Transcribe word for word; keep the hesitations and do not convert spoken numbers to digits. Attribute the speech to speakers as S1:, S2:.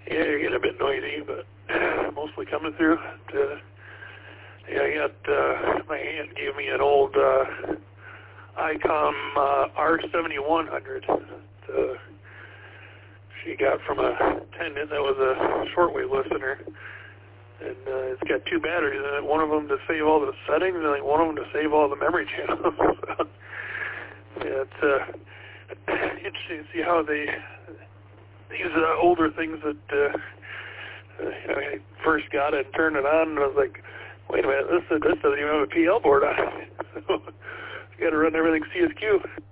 S1: Yeah, you're getting a bit noisy, but mostly coming through. But, uh, yeah, I got, uh, my aunt gave me an old uh, ICOM uh, R seventy-one hundred. Uh, she got from a tenant that was a shortwave listener. And uh, it's got two batteries in it, one of them to save all the settings, and like one of them to save all the memory channels. So, yeah, it's uh, interesting to see how they, these uh, older things that uh, uh, you know, I first got it and turned it on, and I was like, wait a minute, this, this doesn't even have a P L board on it. So you got to run everything C S Q.